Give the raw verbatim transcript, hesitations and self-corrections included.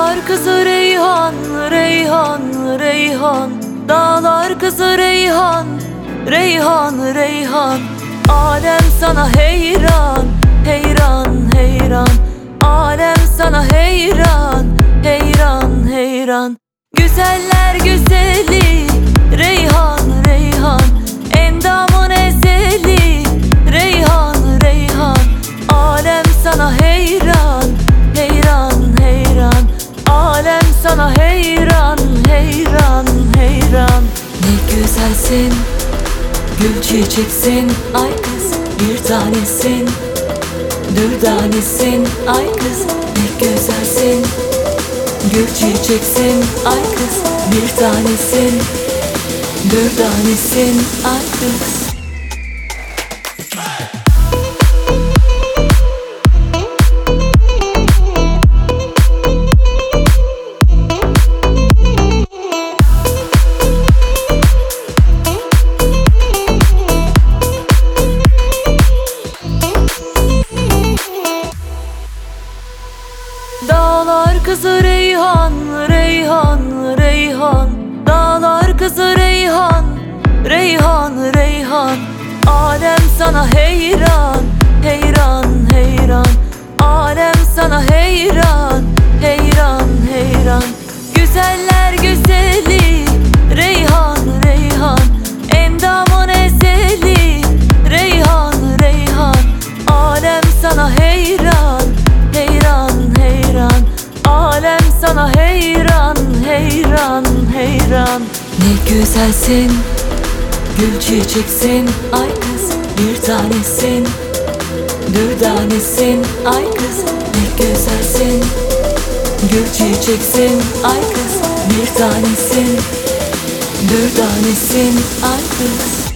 Dağlar kızı Reyhan, Reyhan, Reyhan. Dağlar kızı Reyhan, Reyhan, Reyhan. Alem sana heyran, heyran, heyran. Alem sana heyran, heyran, heyran. Güzeller güzeli Reyhan, Reyhan. Endamın ezeli Reyhan, Reyhan. Alem sana heyran, heyran, heyran. Alem sana heyran, heyran, heyran. Ne güzelsin, gül çiçeksin, ay kız bir tanesin. Dürdanesin, ay kız ne güzelsin. Gül çiçeksin, ay kız bir tanesin. Dürdanesin, ay kız. Dağlar kızı Reyhan, Reyhan, Reyhan. Dağlar kızı Reyhan, Reyhan, Reyhan. Alem sana heyran, heyran, heyran. Alem sana heyran, heyran, heyran. Güzeller güzeli Reyhan, Reyhan. Endamın ezeli Reyhan, Reyhan. Alem sana heyran, heyran, heyran. Alem sana heyran, heyran, heyran. Ne güzelsin, gül çiçeksin, ay kız bir tanesin. Dürdanesin, ay kız ne güzelsin. Gül çiçeksin, ay kız bir tanesin. Dürdanesin, ay kız.